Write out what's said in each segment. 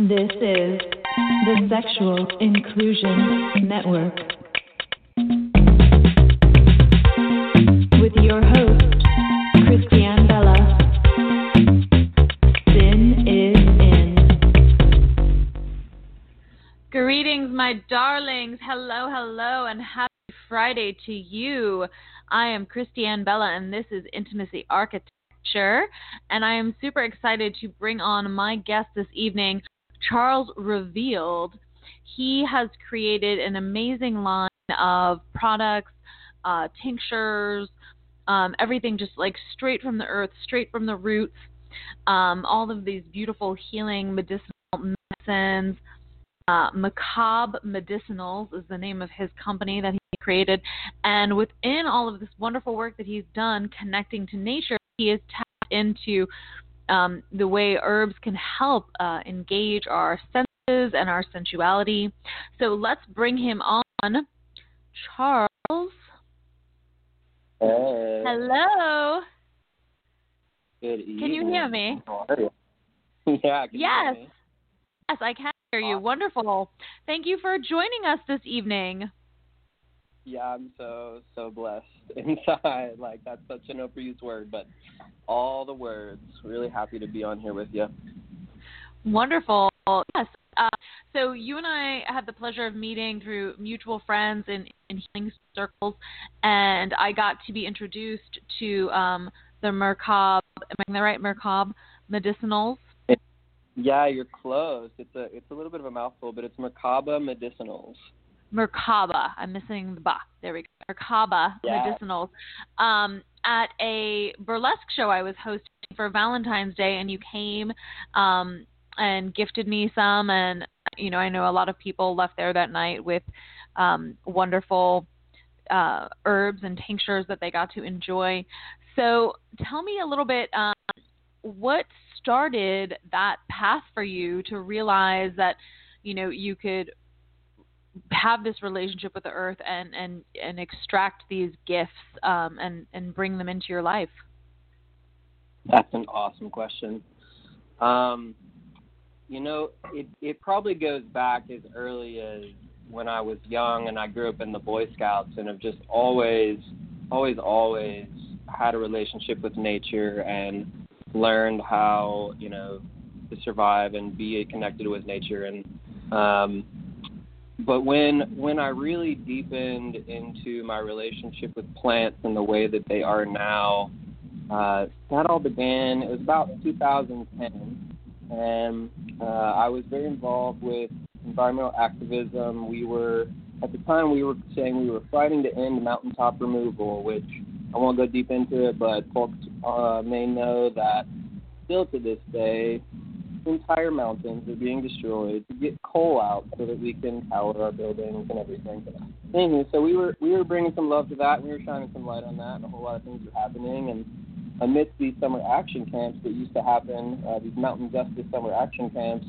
This is the Sexual Inclusion Network with your host, Christiane Bella. Sin is in. Greetings, my darlings. Hello, hello, and happy Friday to you. I am Christiane Bella, and this is Intimacy Architecture, and I am super excited to bring on my guest this evening, Charles Revealed. He has created an amazing line of products, tinctures, everything just like straight from the earth, straight from the roots, all of these beautiful healing medicinal medicines. Macabre Medicinals is the name of his company that he created. And within all of this wonderful work that he's done connecting to nature, he has tapped into the way herbs can help engage our senses and our sensuality. So let's bring him on. Charles. Hey. Hello. Good evening. Can you hear me? How are you? Yeah, can you hear me? Yes, I can hear you. Wonderful. Thank you for joining us this evening. Yeah, I'm so blessed inside. Like, that's such an overused word, but all the words. Really happy to be on here with you. Wonderful. Yes. So you and I had the pleasure of meeting through mutual friends in healing circles, and I got to be introduced to the Macabre, am I right, Macabre Medicinals? Yeah, you're close. It's a little bit of a mouthful, but it's Macabre Medicinals. Merkaba. I'm missing the ba. There we go. Merkaba Medicinals. At a burlesque show I was hosting for Valentine's Day, and you came and gifted me some. And, you know, I know a lot of people left there that night with wonderful herbs and tinctures that they got to enjoy. So tell me a little bit, what started that path for you to realize that, you know, you could have this relationship with the earth and extract these gifts and bring them into your life? That's an awesome question. You know, it probably goes back as early as when I was young and I grew up in the Boy Scouts and have just always had a relationship with nature and learned how, you know, to survive and be connected with nature. And but when I really deepened into my relationship with plants and the way that they are now, that all began, it was about 2010, and I was very involved with environmental activism. At the time, we were saying we were fighting to end mountaintop removal, which I won't go deep into it, but folks may know that still to this day, entire mountains are being destroyed to get coal out so that we can power our buildings and everything. Anyway, so we were bringing some love to that, and we were shining some light on that, and a whole lot of things were happening. And amidst these summer action camps that used to happen, these mountain justice summer action camps,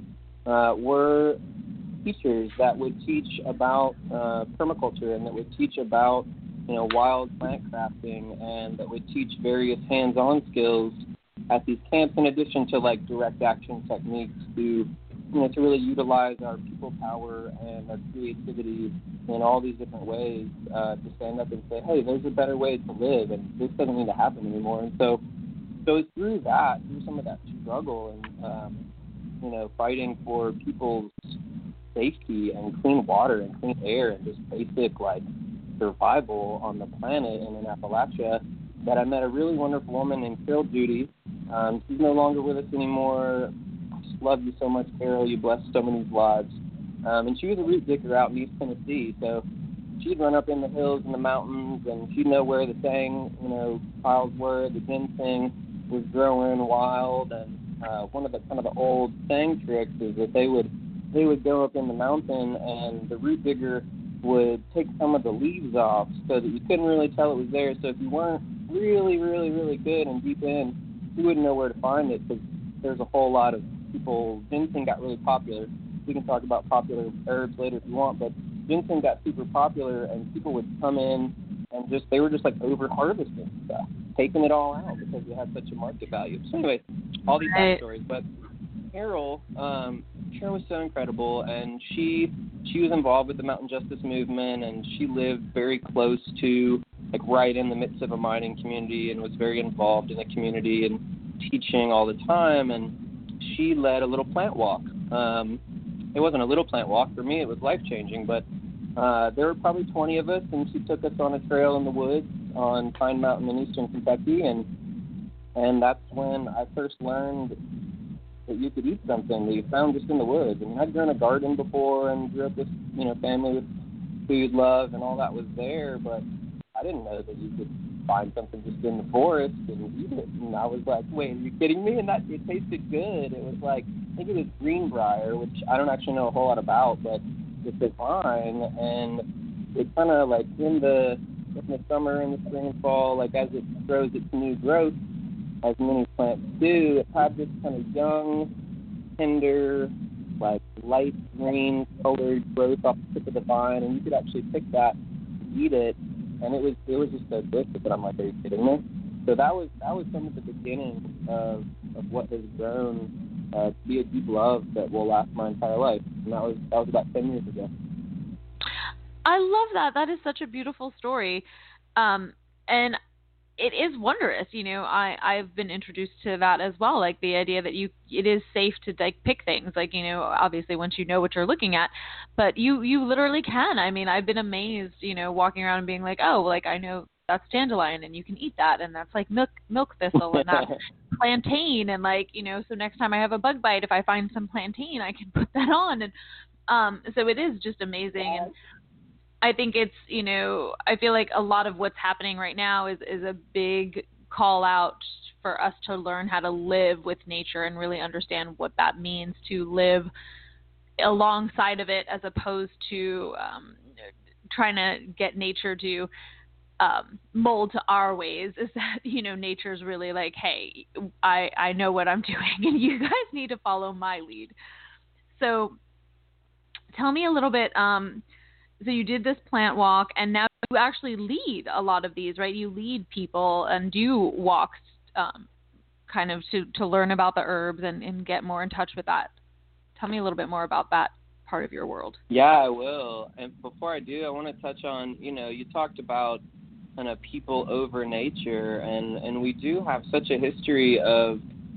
were teachers that would teach about permaculture and that would teach about, you know, wild plant crafting, and that would teach various hands-on skills at these camps, in addition to like direct action techniques to, you know, to really utilize our people power and our creativity in all these different ways to stand up and say, hey, there's a better way to live, and this doesn't need to happen anymore. And so it's through some of that struggle and you know, fighting for people's safety and clean water and clean air and just basic like survival on the planet and in Appalachia, that I met a really wonderful woman named Carol Judy. She's no longer with us anymore. I just love you so much, Carol. You blessed so many lives. And she was a root digger out in East Tennessee, so she'd run up in the hills and the mountains, and she'd know where the sang, you know, piles were. The ginseng was growing wild, and one of the kind of the old sang tricks is that they would go up in the mountain, and the root digger would take some of the leaves off so that you couldn't really tell it was there. So if you weren't really, really, really good and deep in, you wouldn't know where to find it, because there's a whole lot of people. Ginseng got really popular. We can talk about popular herbs later if you want, but ginseng got super popular, and people would come in and they were just like over harvesting stuff, taking it all out because it had such a market value. So anyway, all these backstories. But Carol nature was so incredible, and she was involved with the mountain justice movement, and she lived very close to, like, right in the midst of a mining community, and was very involved in the community and teaching all the time. And she led a little plant walk. It wasn't a little plant walk. For me, it was life-changing, but there were probably 20 of us, and she took us on a trail in the woods on Pine Mountain in eastern Kentucky, and that's when I first learned that you could eat something that you found just in the woods. I mean, I'd grown a garden before and grew up with, family with food love and all that was there, but I didn't know that you could find something just in the forest and eat it. And I was like, wait, are you kidding me? And it tasted good. It was like, I think it was greenbrier, which I don't actually know a whole lot about, but it's a vine, and it's kind of like in the summer, in the spring and fall, like as it grows its new growth, as many plants do, it had this kind of young, tender, like light green colored growth off the tip of the vine, and you could actually pick that and eat it, and it was just so delicious that I'm like, are you kidding me? So that was some of the beginning of what has grown to be a deep love that will last my entire life, and that was about 10 years ago. I love that. That is such a beautiful story, and it is wondrous. I've been introduced to that as well, like the idea that it is safe to like pick things, like, obviously once you know what you're looking at, but you literally can. I mean, I've been amazed, walking around and being like, oh, like I know that's dandelion and you can eat that, and that's like milk thistle and that's plantain, and like, so next time I have a bug bite, if I find some plantain, I can put that on, and so it is just amazing. And I think it's, I feel like a lot of what's happening right now is a big call out for us to learn how to live with nature and really understand what that means to live alongside of it, as opposed to trying to get nature to mold to our ways. Is that, nature's really like, hey, I know what I'm doing and you guys need to follow my lead. So tell me a little bit, so you did this plant walk, and now you actually lead a lot of these, right? You lead people and do walks kind of to learn about the herbs and get more in touch with that. Tell me a little bit more about that part of your world. Yeah, I will. And before I do, I want to touch on, you talked about kind of people over nature, and we do have such a history of,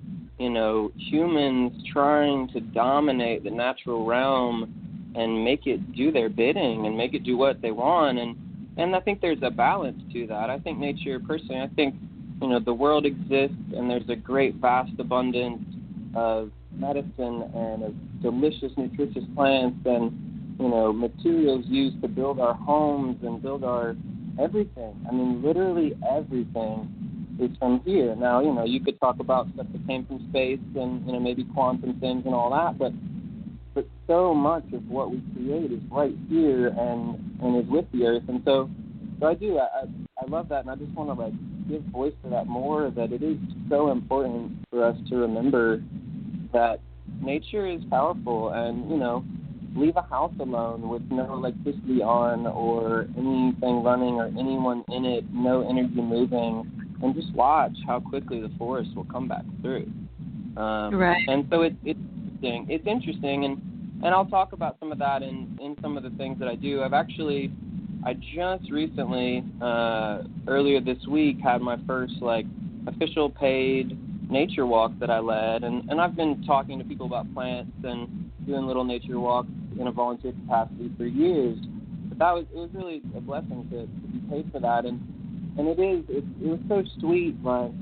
humans trying to dominate the natural realm and make it do their bidding and make it do what they want. And I think there's a balance to that. I think nature, personally, I think, the world exists and there's a great vast abundance of medicine and of delicious, nutritious plants and, materials used to build our homes and build our everything. I mean, literally everything is from here. Now, you could talk about stuff that came from space and, maybe quantum things and all that, but so much of what we create is right here and is with the earth. And so I do. I love that, and I just want to, like, give voice to that more, that it is so important for us to remember that nature is powerful, and, leave a house alone with no electricity on or anything running or anyone in it, no energy moving, and just watch how quickly the forest will come back through. Right. And so it's interesting. It's interesting, and I'll talk about some of that in some of the things that I do. I just recently, earlier this week, had my first, official paid nature walk that I led, and I've been talking to people about plants and doing little nature walks in a volunteer capacity for years. But it was really a blessing to be paid for that, and it was so sweet,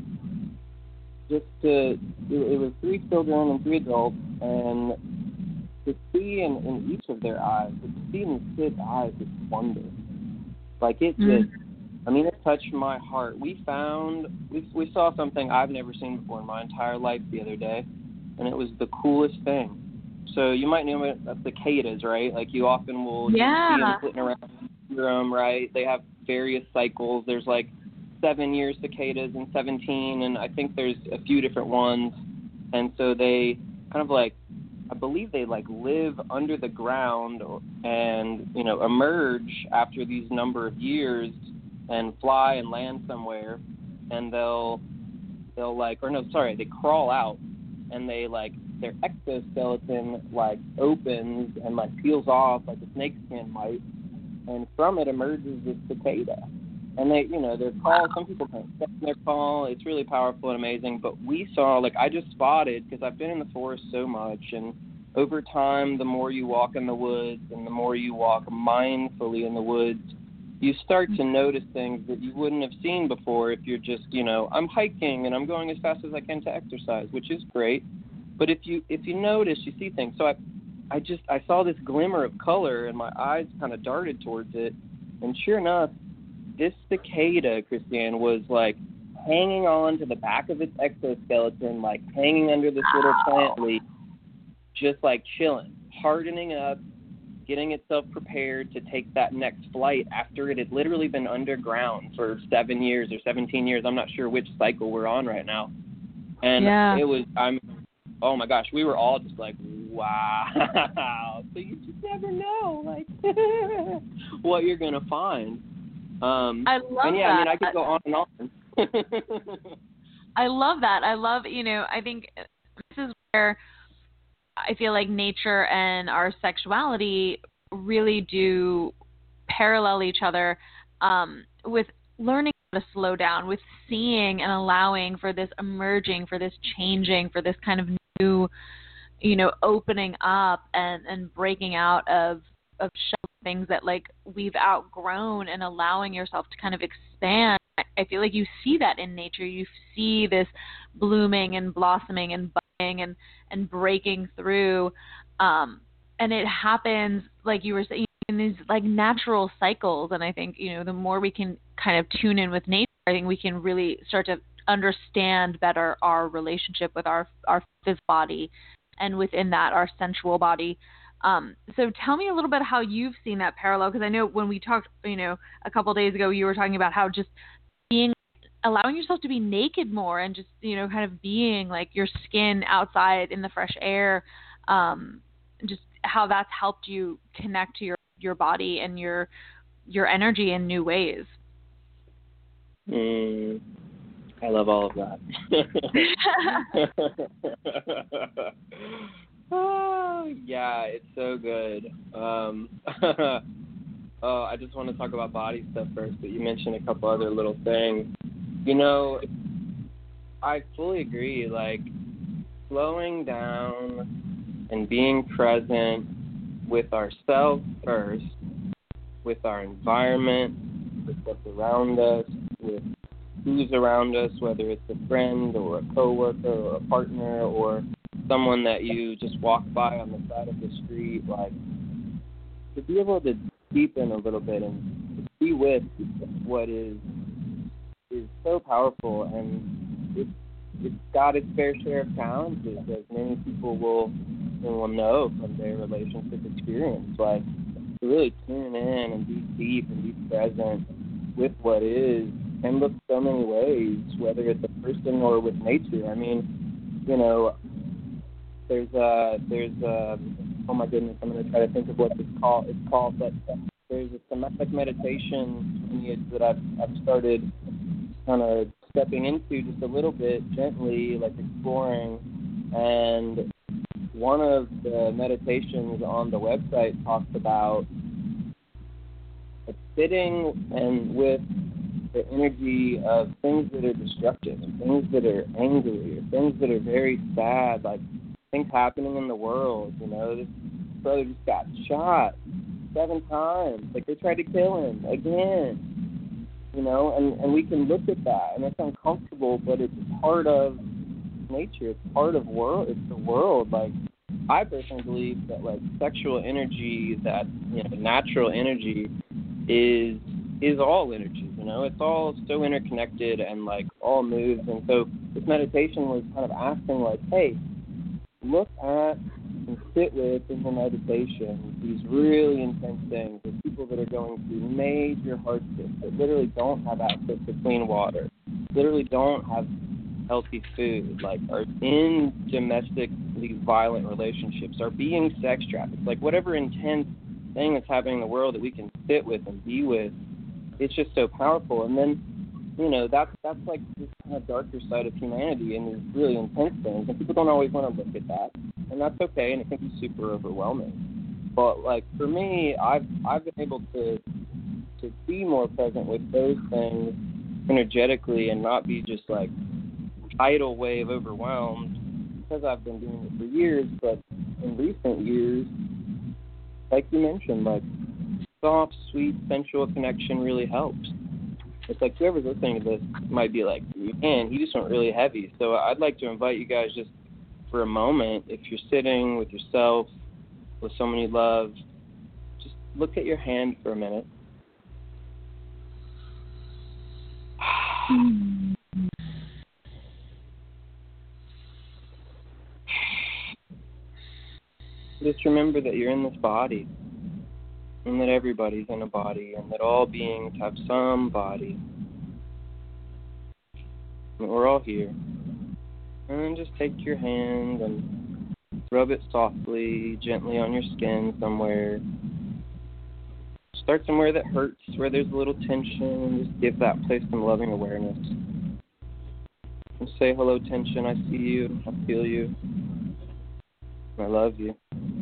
it was 3 children and 3 adults, and to see in each of their eyes, to see in the kids' eyes, it's wonder. It touched my heart. We saw something I've never seen before in my entire life the other day, and it was the coolest thing. So you might know it as cicadas, right? Like, you often will see them sitting around the room, right? They have various cycles. There's 7 year cicadas and 17, and I think there's a few different ones. And so they kind of I believe they live under the ground and, emerge after these number of years and fly and land somewhere, and they crawl out and they their exoskeleton like opens and like peels off like a snake skin might, and from it emerges this cicada. And they, you know, their call, some people can't stand their call. It's really powerful and amazing. But we saw, like, I just spotted, because I've been in the forest so much, and over time, the more you walk in the woods and the more you walk mindfully in the woods, you start to notice things that you wouldn't have seen before if you're just, you know, I'm hiking and I'm going as fast as I can to exercise, which is great. But if you notice, you see things. So I saw this glimmer of color, and my eyes kind of darted towards it. And sure enough, this cicada, Christiane, was like hanging on to the back of its exoskeleton, like hanging under this little plant leaf, just like chilling, hardening up, getting itself prepared to take that next flight after it had literally been underground for 7 years or 17 years. I'm not sure which cycle we're on right now. And it was, oh my gosh, we were all just like, wow. So you just never know, like, what you're going to find. I love that. I mean, I could go on and on. I love that. I love, you know, I think this is where I feel like nature and our sexuality really do parallel each other, with learning how to slow down, with seeing and allowing for this emerging, for this changing, for this kind of new, you know, opening up and breaking out of things that like we've outgrown, and allowing yourself to kind of expand. I feel like you see that in nature. You see this blooming and blossoming and budding and breaking through. And it happens, like you were saying, in these like natural cycles. And I think, you know, the more we can kind of tune in with nature, I think we can really start to understand better our relationship with our physical body, and within that, our sensual body. So tell me a little bit how you've seen that parallel, because I know when we talked, you know, a couple of days ago, you were talking about how just allowing yourself to be naked more, and just, you know, kind of being like your skin outside in the fresh air, just how that's helped you connect to your body and your energy in new ways. I love all of that. Oh, yeah, it's so good. I just want to talk about body stuff first, but you mentioned a couple other little things. You know, I fully agree, like, slowing down and being present with ourselves first, with our environment, with what's around us, with who's around us, whether it's a friend or a coworker or a partner or someone that you just walk by on the side of the street, like, to be able to deepen a little bit and to be with what is so powerful, and it's got its fair share of challenges, as many people will know from their relationship experience. Like, to really tune in and be deep and be present with what is can look so many ways, whether it's a person or with nature. I mean, you know, there's oh my goodness, I'm going to try to think of what it's called, but there's a somatic meditation lineage that I've started kind of stepping into just a little bit gently, like exploring, and one of the meditations on the website talks about sitting and with the energy of things that are destructive, things that are angry, or things that are very sad, like things happening in the world. You know, this brother just got shot 7 times. Like, they tried to kill him again. You know, and we can look at that, and it's uncomfortable, but it's part of nature. It's part of it's the world. Like, I personally believe that, like, sexual energy, that, you know, natural energy is all energy. You know, it's all so interconnected and, like, all moves. And so this meditation was kind of asking, like, hey, look at and sit with in the meditation these really intense things with people that are going through major hardships, that literally don't have access to clean water, literally don't have healthy food, like, are in domestically violent relationships, are being sex trafficked, like, whatever intense thing that's happening in the world that we can sit with and be with, it's just so powerful. And then, that's like this kind of darker side of humanity and these really intense things, and people don't always want to look at that, and that's okay, and it can be super overwhelming. But like for me, I've been able to be more present with those things energetically and not be just like tidal wave overwhelmed, because I've been doing it for years. But in recent years, like you mentioned, like soft, sweet, sensual connection really helps. It's like whoever's listening to this might be like, man, he just went really heavy. So I'd like to invite you guys just for a moment, if you're sitting with yourself, with someone you love, just look at your hand for a minute. Just remember that you're in this body, and that everybody's in a body, and that all beings have some body. And we're all here. And then just take your hand and rub it softly, gently on your skin somewhere. Start somewhere that hurts, where there's a little tension, and just give that place some loving awareness. And say, hello, tension, I see you, I feel you, I love you.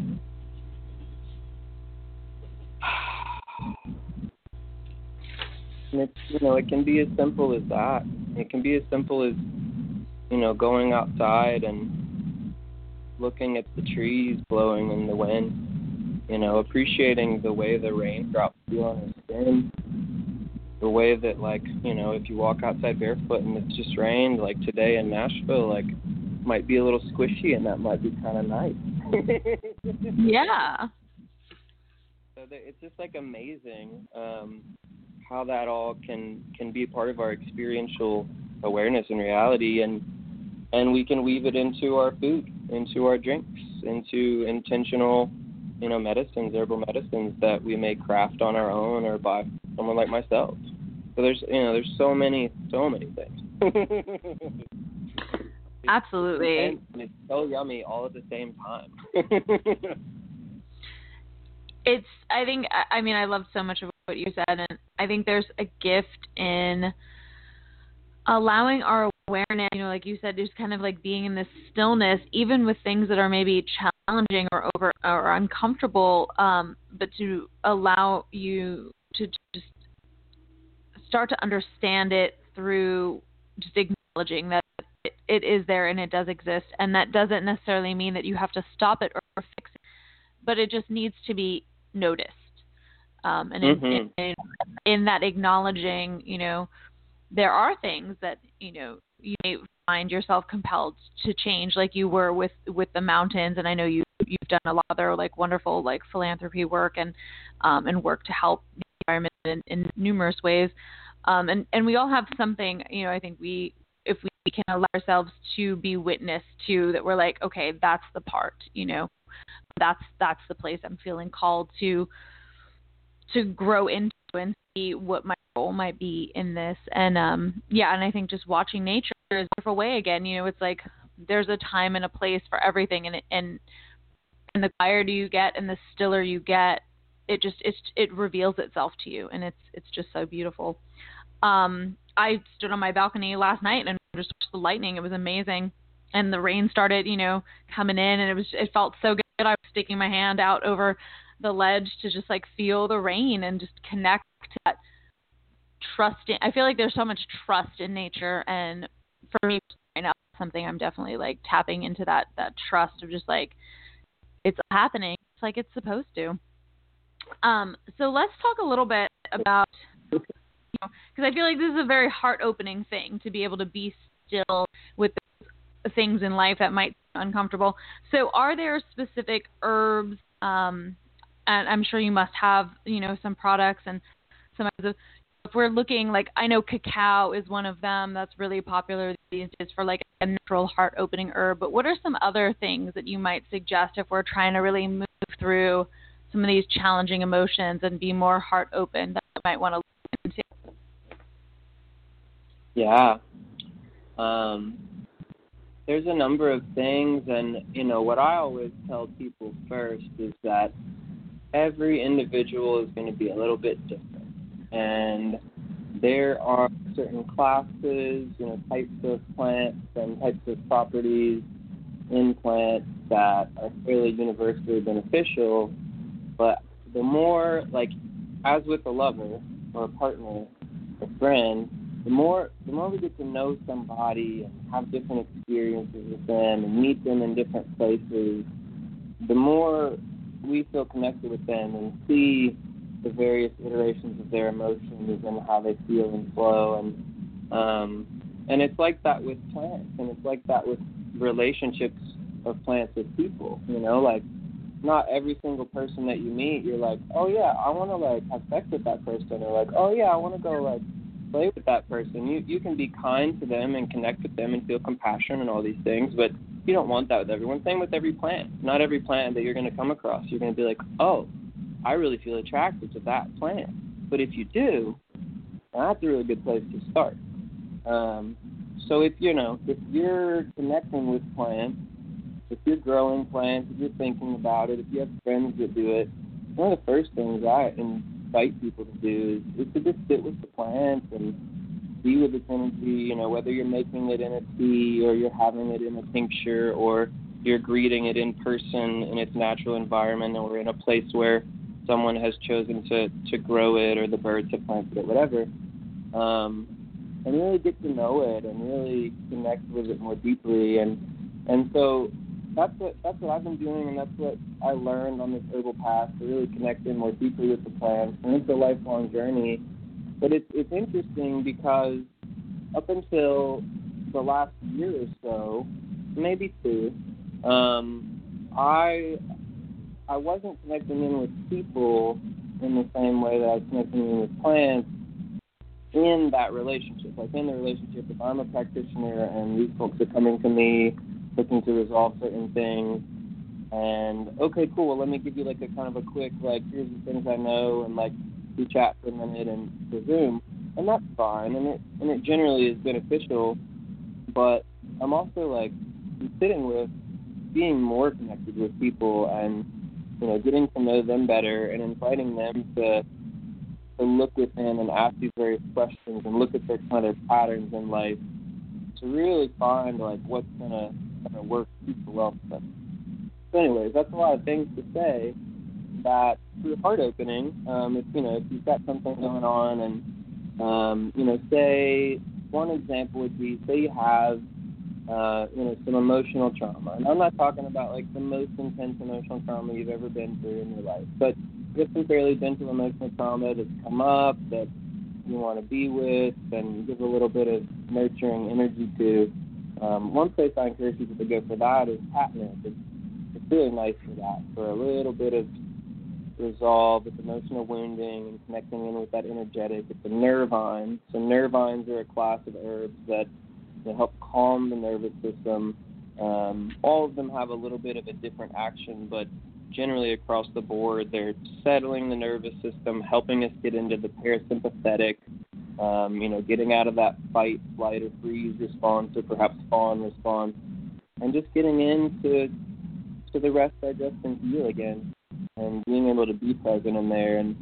And it's, it can be as simple as that. It can be as simple as, going outside and looking at the trees blowing in the wind, appreciating the way the raindrops feel on your skin, the way that, like, if you walk outside barefoot and it's just rained, like today in Nashville, like, might be a little squishy, and that might be kind of nice. Yeah. So it's just, like, amazing how that all can be a part of our experiential awareness and reality, and we can weave it into our food, into our drinks, into intentional, medicines, herbal medicines that we may craft on our own or by someone like myself. So there's so many things. Absolutely. And it's so yummy all at the same time. I love so much of what you said, and I think there's a gift in allowing our awareness, like you said, just kind of like being in this stillness, even with things that are maybe challenging or uncomfortable, but to allow you to just start to understand it through just acknowledging that it is there and it does exist, and that doesn't necessarily mean that you have to stop it or fix it, but it just needs to be noticed. And in that acknowledging, there are things that, you may find yourself compelled to change, like you were with the mountains. And I know you've done a lot of other like wonderful like philanthropy work and work to help the environment in numerous ways. And we all have something, I think if we can allow ourselves to be witness to that, we're like, okay, that's the part, that's the place I'm feeling called to grow into and see what my role might be in this. And and I think just watching nature is a wonderful way again. It's like there's a time and a place for everything, and the quieter you get and the stiller you get, it reveals itself to you, and it's just so beautiful. I stood on my balcony last night and just watched the lightning. It was amazing, and the rain started, coming in, and it felt so good. I was sticking my hand out over the ledge to just like feel the rain and just connect to that trust. I feel like there's so much trust in nature, and for me right now, something I'm definitely like tapping into that trust of just like it's happening. It's like it's supposed to. So let's talk a little bit about, because I feel like this is a very heart-opening thing to be able to be still with the things in life that might be uncomfortable. So are there specific herbs, and I'm sure you must have, some products and some of if we're looking, like, I know cacao is one of them that's really popular these days for like a natural heart-opening herb, but what are some other things that you might suggest if we're trying to really move through some of these challenging emotions and be more heart-open that we might want to look into? Yeah. There's a number of things, and, what I always tell people first is that every individual is going to be a little bit different. And there are certain classes, types of plants and types of properties in plants that are fairly universally beneficial. But the more, like, as with a lover or a partner, a friend, the more we get to know somebody and have different experiences with them and meet them in different places, the more we feel connected with them and see the various iterations of their emotions and how they feel and flow. And it's like that with plants, and it's like that with relationships of plants with people. Like, not every single person that you meet, you're like, oh yeah, I want to like have sex with that person, or like, oh yeah, I want to go like play with that person. You can be kind to them and connect with them and feel compassion and all these things, but you don't want that with everyone. Same with every plant. Not every plant that you're going to come across, you're going to be like, oh, I really feel attracted to that plant. But if you do, that's a really good place to start. So if you're connecting with plants, if you're growing plants, if you're thinking about it, if you have friends that do it, one of the first things I invite people to do is to just sit with the plants and be with its energy, whether you're making it in a tea or you're having it in a tincture or you're greeting it in person in its natural environment or in a place where someone has chosen to grow it or the birds have planted it, whatever, and really get to know it and really connect with it more deeply. And so that's what I've been doing, and that's what I learned on this herbal path, to really connect in more deeply with the plants. And it's a lifelong journey. But it's interesting because up until the last year or so, maybe two, I wasn't connecting in with people in the same way that I was connecting in with plants in that relationship. Like in the relationship, if I'm a practitioner and these folks are coming to me looking to resolve certain things, and okay, cool, well, let me give you like a kind of a quick, like, here's the things I know, and like we chat for a minute and Zoom, and that's fine, and it generally is beneficial. But I'm also like sitting with being more connected with people and getting to know them better and inviting them to look within and ask these various questions and look at their kind of patterns in life to really find like what's gonna work super well for them. So anyways, that's a lot of things to say that through heart opening, if you've got something going on and say one example would be, say you have some emotional trauma. And I'm not talking about like the most intense emotional trauma you've ever been through in your life, but just some fairly gentle emotional trauma that's come up that you want to be with and give a little bit of nurturing energy to. One place I encourage people to go for that is catnip. It's really nice for that, for a little bit of resolve with emotional wounding and connecting in with that energetic. It's a nervine. So nervines are a class of herbs that help calm the nervous system. All of them have a little bit of a different action, but generally across the board, they're settling the nervous system, helping us get into the parasympathetic, getting out of that fight, flight, or freeze response, or perhaps fawn response, and just getting into the rest, digest, and heal again, and being able to be present in there. And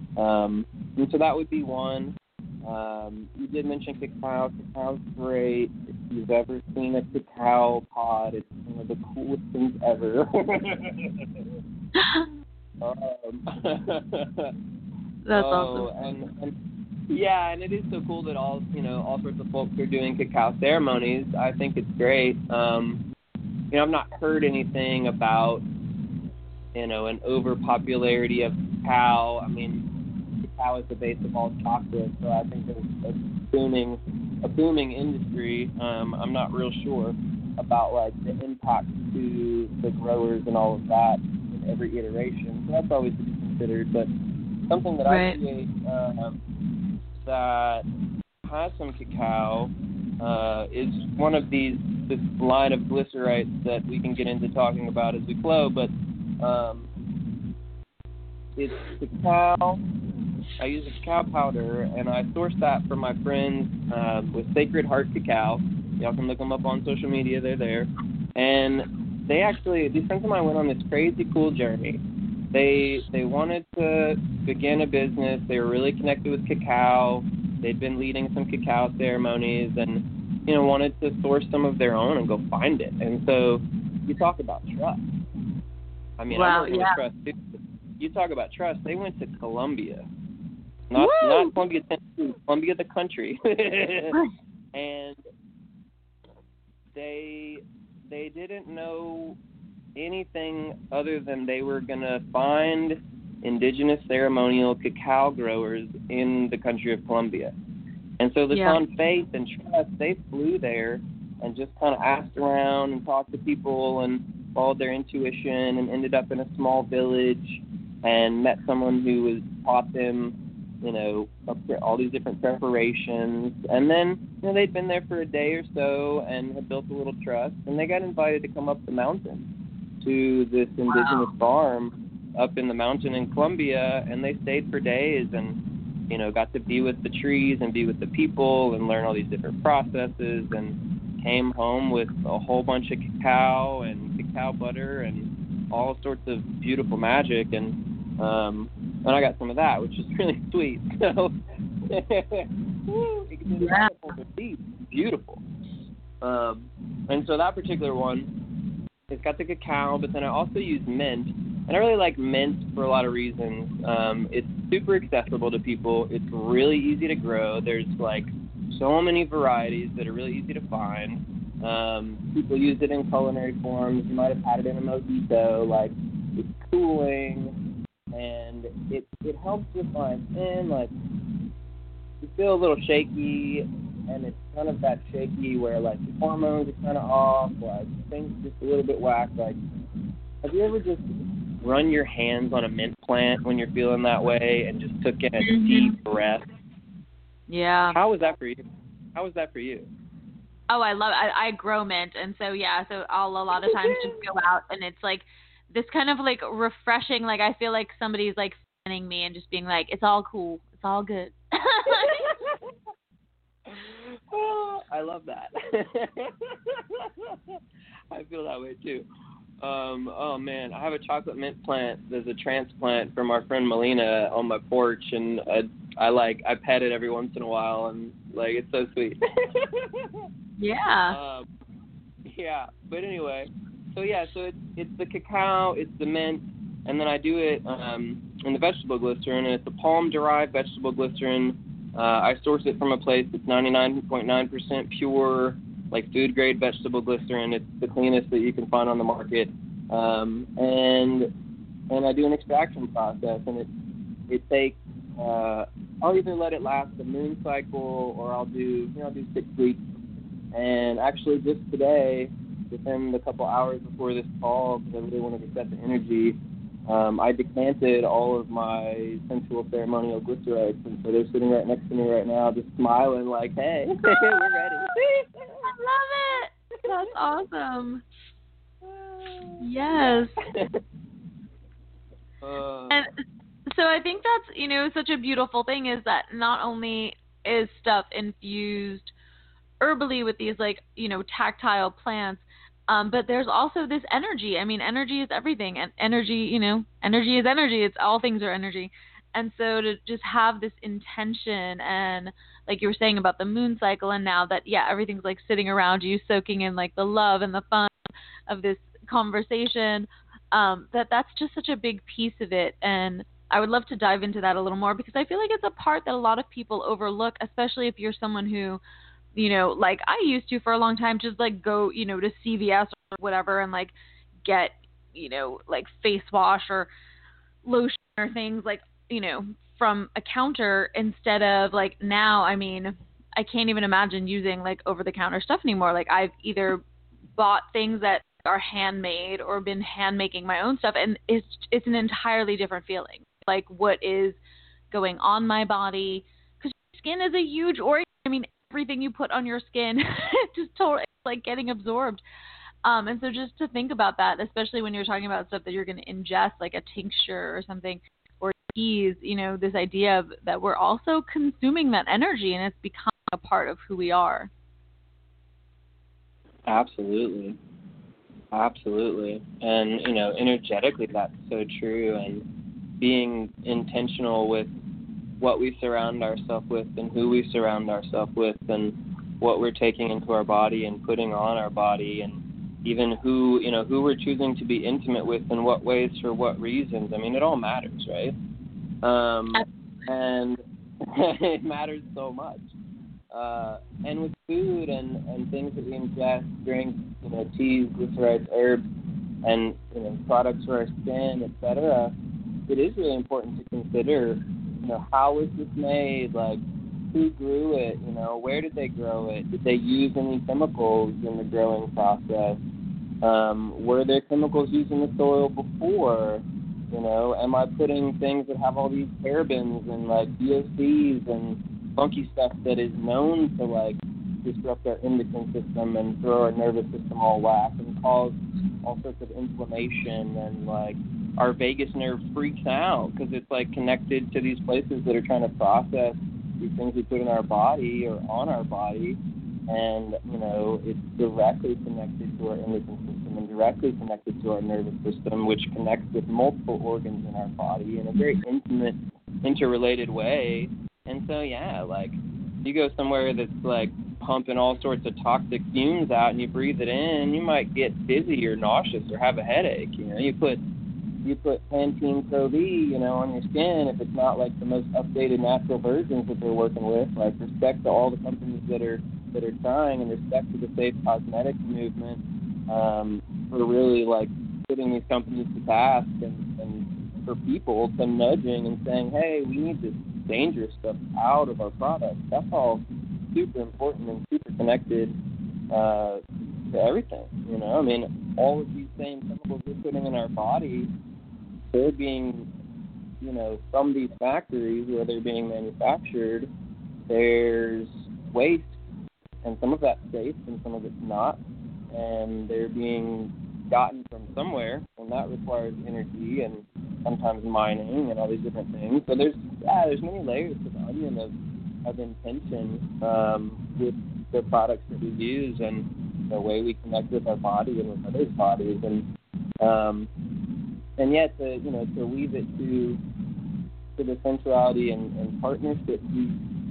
so that would be one. You did mention cacao. Cacao's great. If you've ever seen a cacao pod, it's one of the coolest things ever. That's awesome. And it is so cool that all sorts of folks are doing cacao ceremonies. I think it's great. I've not heard anything about an overpopularity of cacao. I mean, cacao is the base of all chocolate, so I think there's a booming industry. I'm not real sure about like the impact to the growers and all of that in every iteration. So that's always to be considered. But something that I create that has some cacao is one of this line of glycerites that we can get into talking about as we flow. But it's cacao. I use a cacao powder, and I source that from my friends with Sacred Heart Cacao. Y'all can look them up on social media. They're there. And these friends of mine went on this crazy cool journey. They wanted to begin a business. They were really connected with cacao. they'd been leading some cacao ceremonies and, you know, wanted to source some of their own and go find it. And so you talk about trust. I mean, Wow, I'm working with trust too. You talk about trust. They went to Colombia, not Columbia, Tennessee, Columbia the country, and they didn't know anything other than they were gonna find indigenous ceremonial cacao growers in the country of Colombia. And so this on faith and trust, they flew there and just kind of asked around and talked to people and followed their intuition and ended up in a small village and met someone who was taught them, you know, all these different preparations. And then, you know, they'd been there for a day or so and had built a little trust, and they got invited to come up the mountain to this indigenous farm up in the mountain in Colombia, and they stayed for days and, you know, got to be with the trees and be with the people and learn all these different processes, and came home with a whole bunch of cacao and cacao butter and all sorts of beautiful magic, and I got some of that, which is really sweet. So it's beautiful. And so that particular one, it's got the cacao, but then I also use mint. And I really like mint for a lot of reasons. It's super accessible to people. It's really easy to grow. There's like so many varieties that are really easy to find. People use it in culinary forms. You might have had it in a mojito. Like, it's cooling, and it helps with my skin. Like, you feel a little shaky, and it's kind of that shaky where like your hormones are kind of off, like things just a little bit whack. Like, have you ever just run your hands on a mint plant when you're feeling that way and just took in a deep breath? Yeah. How was that for you? Oh, I love it. I grow mint, and so so I'll a lot of times just go out, and it's like this kind of like refreshing, like I feel like somebody's like fanning me and just being like, it's all cool, it's all good. Oh, I love that. I feel that way too. Oh man, I have a chocolate mint plant. There's a transplant from our friend Melina on my porch, and I pet it every once in a while, and like it's so sweet. Yeah. Yeah. But anyway, so it's the cacao, it's the mint, and then I do it in the vegetable glycerin, and it's a palm-derived vegetable glycerin. I source it from a place that's 99.9% pure, like food-grade vegetable glycerin. It's the cleanest that you can find on the market. And I do an extraction process, and it takes, I'll either let it last a moon cycle, or I'll do 6 weeks. And actually just today, within the couple hours before this call, because I really wanted to set the energy, I decanted all of my sensual ceremonial glycerites, and so they're sitting right next to me right now, just smiling like, hey, we're ready. I love it. That's awesome. Yes. And so I think that's, such a beautiful thing, is that not only is stuff infused herbally with these, like, tactile plants, but there's also this energy. I mean, energy is everything, and energy, energy is energy. It's all things are energy. And so to just have this intention, and like you were saying about the moon cycle, and now that, everything's like sitting around you, soaking in like the love and the fun of this conversation, that's just such a big piece of it. And I would love to dive into that a little more, because I feel like it's a part that a lot of people overlook, especially if you're someone who, like I used to for a long time, just like go, to CVS or whatever and like get, like face wash or lotion or things like, from a counter, instead of like now, I mean, I can't even imagine using like over the counter stuff anymore. Like I've either bought things that are handmade or been hand making my own stuff, and it's an entirely different feeling. Like what is going on my body, because skin is a huge organ. I mean, everything you put on your skin just totally like getting absorbed. And so just to think about that, especially when you're talking about stuff that you're going to ingest, like a tincture or something, or teas, this idea of that we're also consuming that energy, and it's becoming a part of who we are. Absolutely. And, energetically, that's so true. And being intentional with, what we surround ourselves with and who we surround ourselves with and what we're taking into our body and putting on our body, and even who we're choosing to be intimate with in what ways for what reasons. I mean, it all matters, right? And it matters so much. And with food and things that we ingest, drinks, teas, glycerides, herbs, and products for our skin, etc., it is really important to consider, how was this made? Like, who grew it? Where did they grow it? Did they use any chemicals in the growing process? Were there chemicals used in the soil before? Am I putting things that have all these parabens and like VOCs and funky stuff that is known to like disrupt our endocrine system and throw our nervous system all whack and cause all sorts of inflammation, and like our vagus nerve freaks out because it's like connected to these places that are trying to process these things we put in our body or on our body, and it's directly connected to our endocrine system and directly connected to our nervous system, which connects with multiple organs in our body in a very intimate, interrelated way. And so, yeah, like, you go somewhere that's, like, pumping all sorts of toxic fumes out and you breathe it in, you might get dizzy or nauseous or have a headache. You put Pantene Pro-V, on your skin, if it's not, like, the most updated natural versions that they're working with. Like, respect to all the companies that are trying, and respect to the safe cosmetics movement for really, like, putting these companies to task, and for people to nudging and saying, hey, we need this dangerous stuff out of our products. That's all super important and super connected to everything. I mean, all of these same chemicals we're putting in our body, they're being, from these factories where they're being manufactured, there's waste, and some of that's safe and some of it's not, and they're being gotten from somewhere, and that requires energy and sometimes mining and all these different things. So there's many layers to the onion of intention with the products that we use and the way we connect with our body and with others' bodies, and yet to leave it to the sensuality and partnership piece.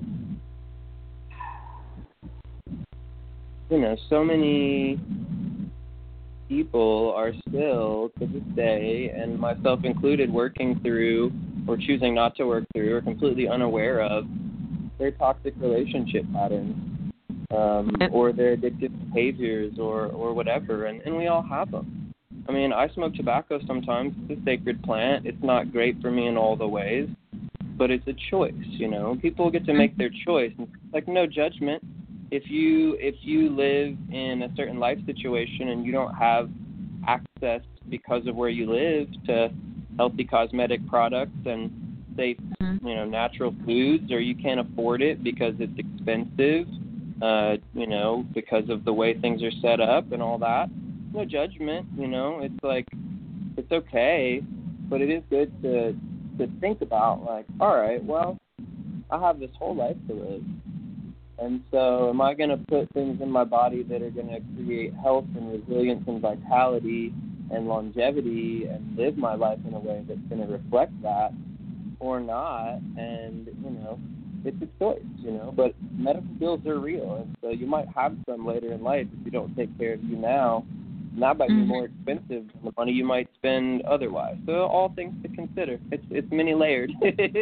So many people are still, to this day, and myself included, working through or choosing not to work through or completely unaware of their toxic relationship patterns or their addictive behaviors or whatever, and we all have them. I mean, I smoke tobacco sometimes. It's a sacred plant. It's not great for me in all the ways, but it's a choice, People get to make their choice. And, like, no judgment. If you live in a certain life situation and you don't have access because of where you live to healthy cosmetic products and safe, natural foods, or you can't afford it because it's expensive, because of the way things are set up and all that, no judgment, it's like, it's okay, but it is good to think about, like, all right, well, I have this whole life to live. And so am I going to put things in my body that are going to create health and resilience and vitality and longevity and live my life in a way that's going to reflect that or not? And, it's a choice, but medical bills are real. And so you might have some later in life if you don't take care of you now. And that might be more expensive than the money you might spend otherwise. So all things to consider. It's many layered.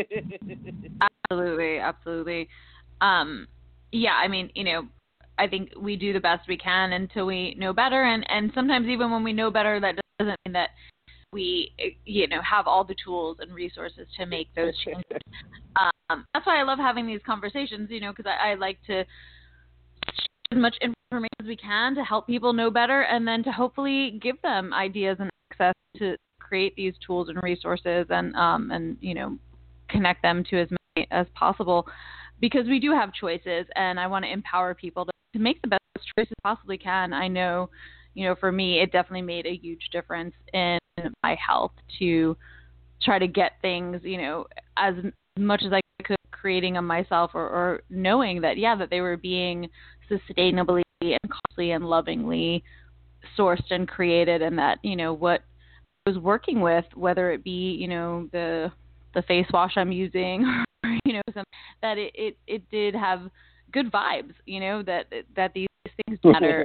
Absolutely. Yeah, I mean, I think we do the best we can until we know better. And sometimes even when we know better, that doesn't mean that we, have all the tools and resources to make those changes. That's why I love having these conversations, because I like to share as much information as we can to help people know better, and then to hopefully give them ideas and access to create these tools and resources and connect them to as many as possible. Because we do have choices, and I want to empower people to make the best choices possibly can. I know, for me, it definitely made a huge difference in my health to try to get things, as much as I could, creating them myself or knowing that, that they were being sustainably and costly and lovingly sourced and created, and that, what I was working with, whether it be, the face wash I'm using, that it did have good vibes, that these things matter.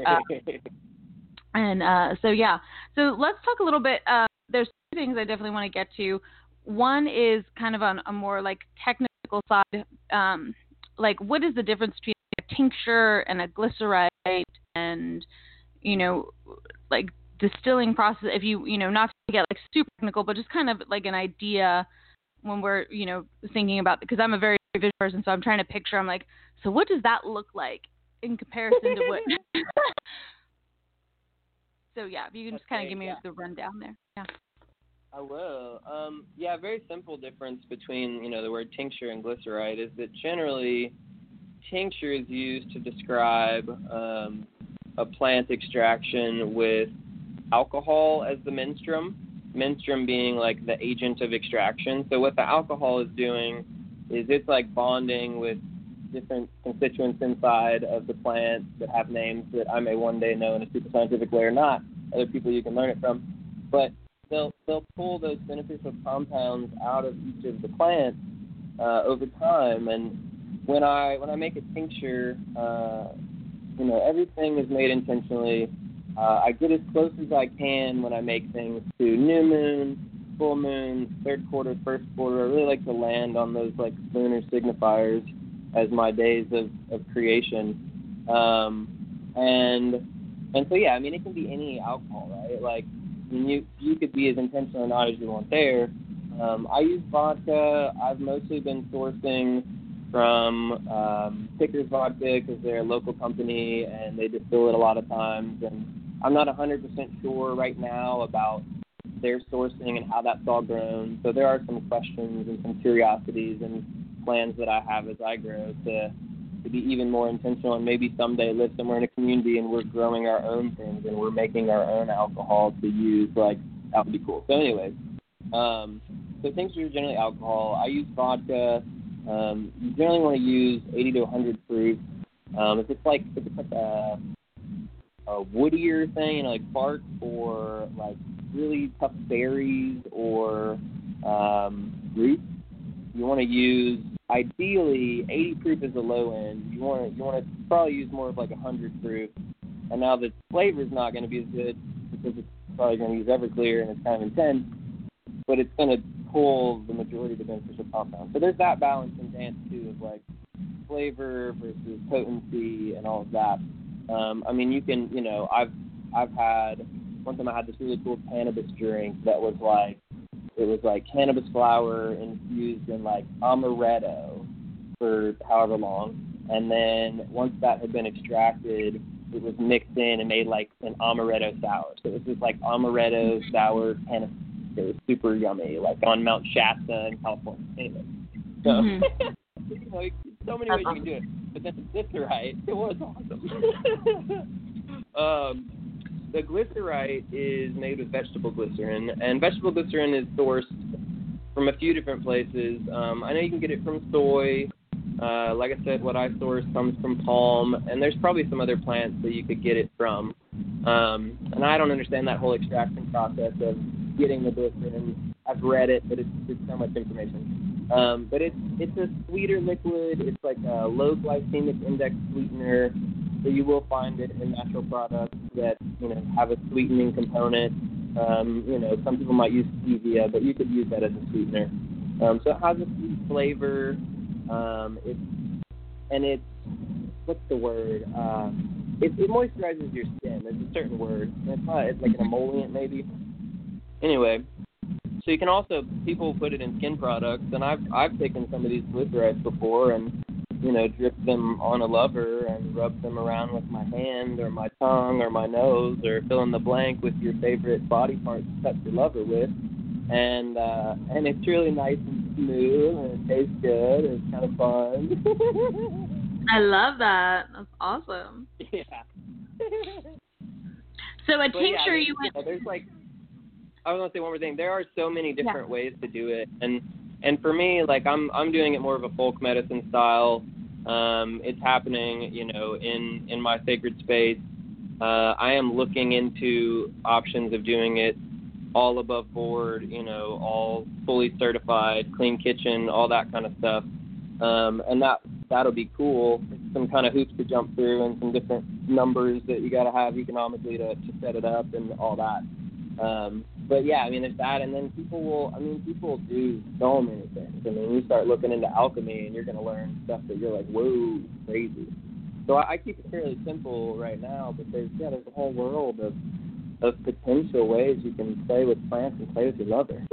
So let's talk a little bit. There's two things I definitely want to get to. One is kind of on a more like technical side. Like, what is the difference between a tincture and a glycerite, and like distilling process? If not to get like super technical, but just kind of like an idea when we're thinking about, because I'm a very visual person, so I'm trying to picture. I'm like, so what does that look like in comparison to what? So yeah, if you can just kind of give me the rundown there. Yeah. I will. Very simple difference between, the word tincture and glycerite is that generally tincture is used to describe a plant extraction with alcohol as the menstruum being like the agent of extraction. So what the alcohol is doing is it's like bonding with different constituents inside of the plant that have names that I may one day know in a super scientific way or not. Other people you can learn it from. But they'll pull those beneficial compounds out of each of the plants over time. And when I make a tincture, everything is made intentionally. I get as close as I can when I make things to new moon, full moon, third quarter, first quarter. I really like to land on those like lunar signifiers as my days of creation. And so, it can be any alcohol, right? Like, you could be as intentional or not as you want there. I use vodka. I've mostly been sourcing from Pickers Vodka because they're a local company and they distill it a lot of times. And I'm not 100% sure right now about their sourcing and how that's all grown. So there are some questions and some curiosities and plans that I have as I grow to be even more intentional and maybe someday live somewhere in a community and we're growing our own things and we're making our own alcohol to use. Like, that would be cool. So anyways, so tinctures are generally alcohol. I use vodka. You generally want to use 80 to 100 proof. If it's like a woodier thing, like bark or like really tough berries or roots, you want to use, ideally, 80 proof is the low end. You want to probably use more of like 100 proof. And now the flavor's not going to be as good because it's probably going to use Everclear and it's kind of intense, but it's going to pull the majority of the beneficial compounds. So there's that balance in dance too of like flavor versus potency and all of that. You can, I've had, one time I had this really cool cannabis drink that was like, it was like cannabis flower infused in like amaretto for however long. And then once that had been extracted, it was mixed in and made like an amaretto sour. So it was just like amaretto sour cannabis. It was super yummy, like on Mount Shasta in California. Anyway, so so many ways you can do it. But then the glycerite, it was awesome. The glycerite is made with vegetable glycerin, and vegetable glycerin is sourced from a few different places. I know you can get it from soy. Like I said, what I source comes from palm, and there's probably some other plants that you could get it from. And I don't understand that whole extraction process of getting the glycerin. I've read it, but it's so much information. But it's a sweeter liquid. It's like a low glycemic index sweetener. So you will find it in natural products that, have a sweetening component. Some people might use stevia, but you could use that as a sweetener. So it has a sweet flavor. It's what's the word? It moisturizes your skin. There's a certain word. It's like an emollient maybe. Anyway, so you can also, people put it in skin products, and I've taken some of these glycerites before and drip them on a lover and rub them around with my hand or my tongue or my nose, or fill in the blank with your favorite body part to touch your lover with. And it's really nice and smooth, and it tastes good, and it's kind of fun. I love that. That's awesome. Yeah. So a tincture, there's like, I was going to say one more thing. There are so many different ways to do it, and for me, like I'm doing it more of a folk medicine style. It's happening, in my sacred space. I am looking into options of doing it all above board, all fully certified, clean kitchen, all that kind of stuff. And that'll be cool. Some kind of hoops to jump through and some different numbers that you got to have economically to set it up and all that. But yeah, I mean, there's that, and then people do so many things. I mean, you start looking into alchemy, and you're going to learn stuff that you're like, whoa, crazy. So I keep it fairly simple right now, but there's a whole world of potential ways you can play with plants and play with your lover.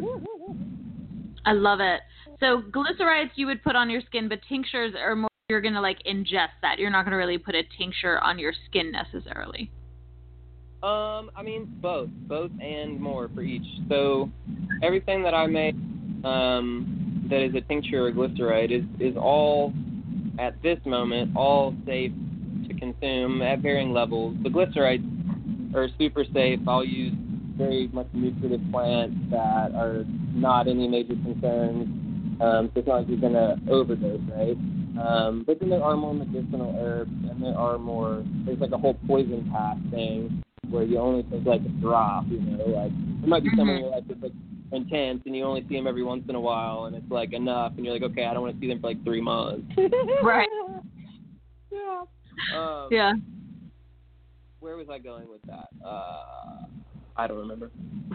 I love it. So glycerites you would put on your skin, but tinctures are more, you're going to like ingest that. You're not going to really put a tincture on your skin necessarily. I mean, both and more for each. So everything that I make that is a tincture or glycerite is all, at this moment, all safe to consume at varying levels. The glycerites are super safe. I'll use very much nutritive plants that are not any major concerns. So it's not like you're going to overdose, right? But then there are more medicinal herbs, and there's like a whole poison path thing where you only take like a drop, you know, like there might be someone in your life that's like intense and you only see them every once in a while and it's like enough and you're like, okay, I don't want to see them for like 3 months. Right. Yeah. Yeah. Where was I going with that? I don't remember.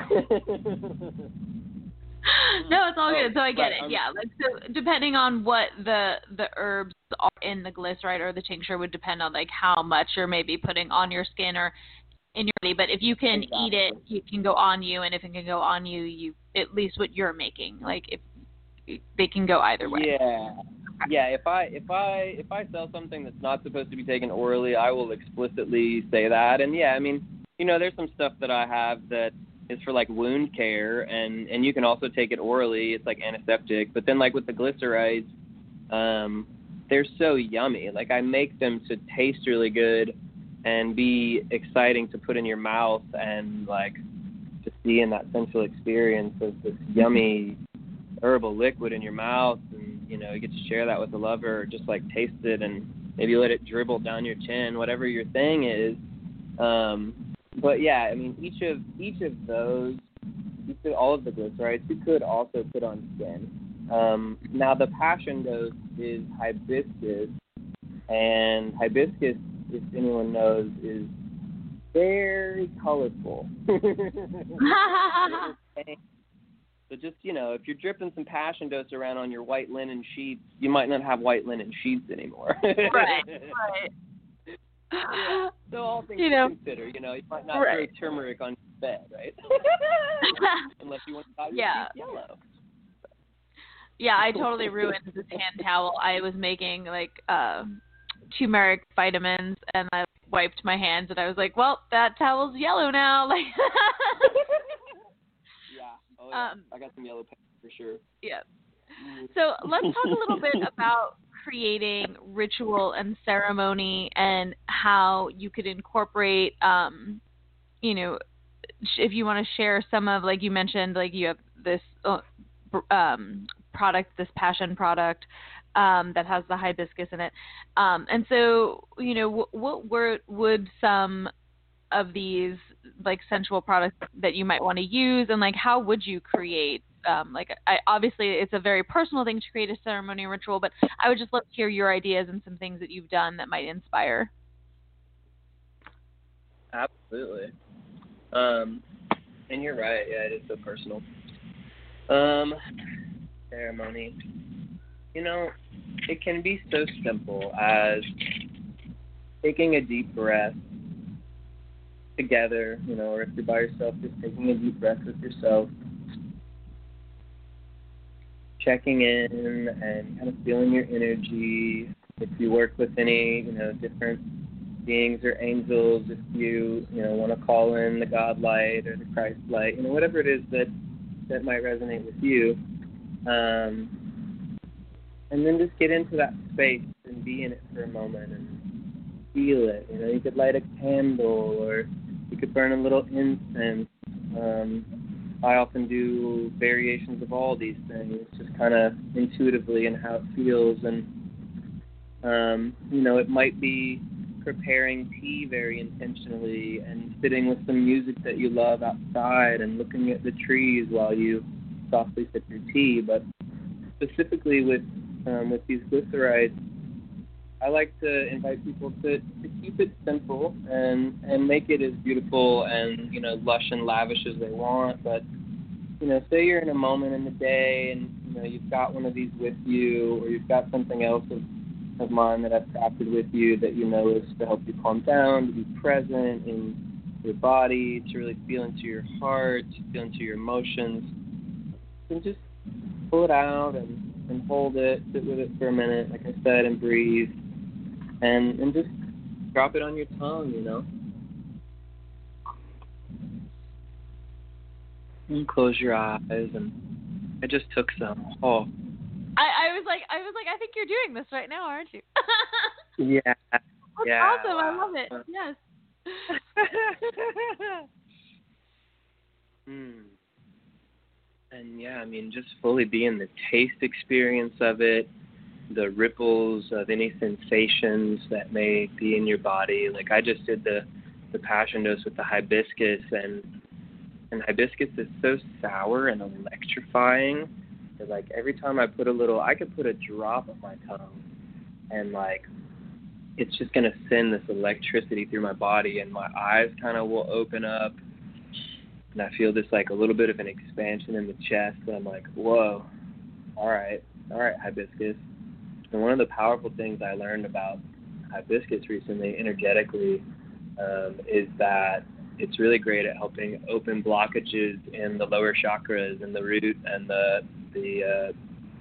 No, it's all good. So I get right, it. Yeah. Like, so depending on what the herbs are in the glycerite or the tincture would depend on like how much you're maybe putting on your skin or in your body. But if you can eat it, it can go on you, and if it can go on you, you at least what you're making. Like if they can go either way. Yeah. If I sell something that's not supposed to be taken orally, I will explicitly say that. And yeah, I mean, you know, there's some stuff that I have that is for like wound care, and you can also take it orally. It's like antiseptic. But then like with the glycerites, they're so yummy. Like I make them to taste really good and be exciting to put in your mouth and like to see in that sensual experience of this yummy herbal liquid in your mouth, and you know, you get to share that with the lover, or just like taste it and maybe let it dribble down your chin, whatever your thing is. But yeah, I mean, each of those, all of the glycerites, you could also put on skin. Now the passion dose is hibiscus, and hibiscus, if anyone knows, is very colorful. So just, you know, if you're dripping some passion dose around on your white linen sheets, you might not have white linen sheets anymore. Right. Yeah. So all things to consider, you know, you might not throw turmeric on your bed, right? Unless you want to dye your sheets yellow. Yeah, I totally ruined this hand towel. I was making like turmeric vitamins, and I wiped my hands, and I was like, well, that towel's yellow now. Like. Oh, yeah. I got some yellow paint for sure. Yeah. So let's talk a little bit about creating ritual and ceremony and how you could incorporate, you know, if you want to share some of, like you mentioned, like you have this product, this passion product that has the hibiscus in it. And so, you know, what would some of these like sensual products that you might want to use, and like how would you create obviously it's a very personal thing to create a ceremony ritual, but I would just love to hear your ideas and some things that you've done that might inspire. Absolutely. And you're right, yeah, it is so personal. Ceremony, you know, it can be so simple as taking a deep breath together, you know, or if you're by yourself, just taking a deep breath with yourself, checking in and kind of feeling your energy. If you work with any, you know, different beings or angels, if you know, want to call in the God light or the Christ light, you know, whatever it is that might resonate with you. And then just get into that space and be in it for a moment and feel it. You know, you could light a candle or you could burn a little incense. I often do variations of all these things, just kind of intuitively and how it feels. And, you know, it might be preparing tea very intentionally and sitting with some music that you love outside and looking at the trees while you softly sip your tea. But specifically with with these glycerites, I like to invite people to keep it simple and make it as beautiful and, lush and lavish as they want. But, say you're in a moment in the day and, you've got one of these with you, or you've got something else of mine that I've crafted with you that is to help you calm down, to be present in your body, to really feel into your heart, to feel into your emotions, and just pull it out and hold it, sit with it for a minute, like I said, and breathe. And just drop it on your tongue, And close your eyes, and I just took some. Oh. I was like, I think you're doing this right now, aren't you? Yeah. That's yeah. awesome. Wow. I love it. Yes. And just fully be in the taste experience of it, the ripples of any sensations that may be in your body. Like I just did the passion dose with the hibiscus, and hibiscus is so sour and electrifying that like every time I could put a drop on my tongue, and like it's just gonna send this electricity through my body, and my eyes kind of will open up, and I feel this like a little bit of an expansion in the chest, and I'm like, whoa, all right, hibiscus. And one of the powerful things I learned about hibiscus recently, energetically, is that it's really great at helping open blockages in the lower chakras and the root and the